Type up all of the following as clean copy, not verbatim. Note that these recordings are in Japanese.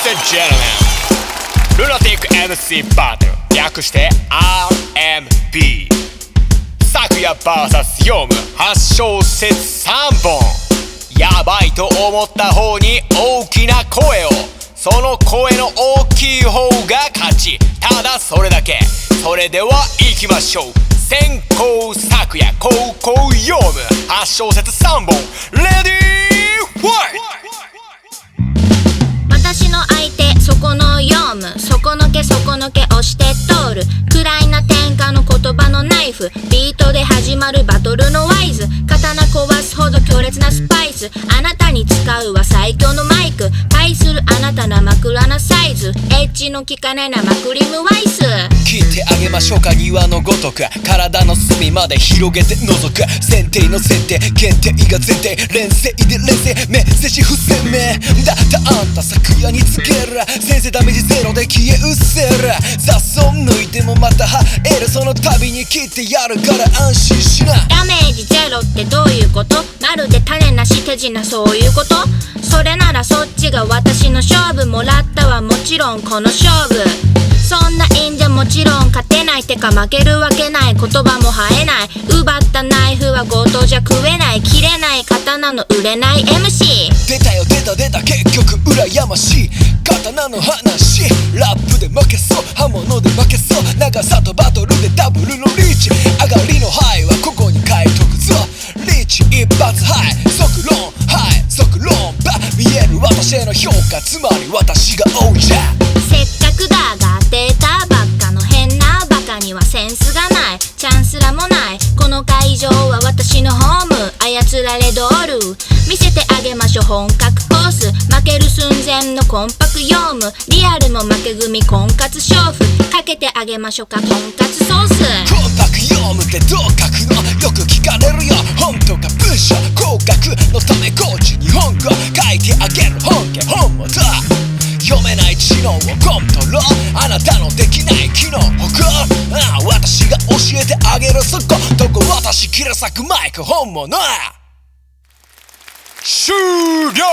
and gentlemen ルナティック MC バトル略して RMB 昨夜 vs ヨム8小節3本やばいと思った方に大きな声をその声の大きい方が勝ちただそれだけそれでは行きましょう先行昨夜後攻ヨム8小節3本レディーファイト私の相手そこのヨム底のけ押して通る暗いな天下の言葉のナイフビートで始まるバトルのワイズ刀壊すほど強烈なスパイスあなたに使うは最強のマイク対するあなたな枕なサイズエッジの効かない生クリームワイス切ってあげましょうか庭のごとく体の隅まで広げて覗く選定の選定限定が前提連戦で連戦メッセージ不鮮明だってあんた昨夜につける先生ダメージゼロで消えうせる雑草抜いてもまた生えるその度に切ってやるから安心しなダメージゼロってどういうことまるで種なし手品そういうことそれならそっちが私の勝負もらったはもちろんこの勝負そんなインじゃもちろん勝てないてか負けるわけない言葉も生えない奪ったナイフは強盗じゃ食えない切れない刀の売れない MC 出たよ出た結局羨ましい刀の話ラップで負けそう刃物で負けそう長さとバトルでダブルのリーチ上がりのハイはここに書いとくぞリーチ一発ハイ即論ハイ即論バ見える私への評価つまり私が王者せっかくだがデータばっかの変なバカにはセンスがないチャンスらもないこの会場は私のホーム操られドール見せてあげましょう本格コース負ける寸前のコンパクヨームリアルも負け組婚活勝負かけてあげましょうかとんかつソースコンパクヨームってどう書くのよく聞かれるよ本とか文章合格のためコーチ日本語書いてあげる本家本物読めない知能をコントロールあなたのできない機能を誇る私が教えてあげるそこどこ私切れ裂くマイク本物終了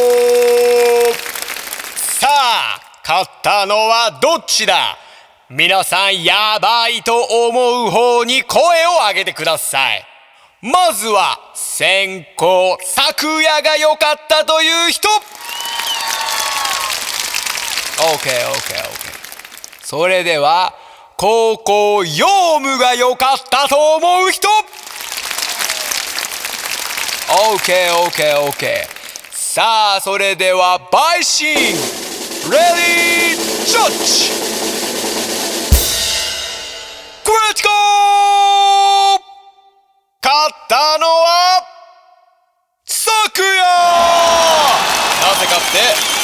さあ勝ったのはどっちだ皆さんやばいと思う方に声を上げてくださいまずは先行昨夜が良かったという人OK それでは後攻ヨームが良かったと思う人OK さあそれではバイシンレディージャッジクリティカル勝ったのは昨夜なぜかって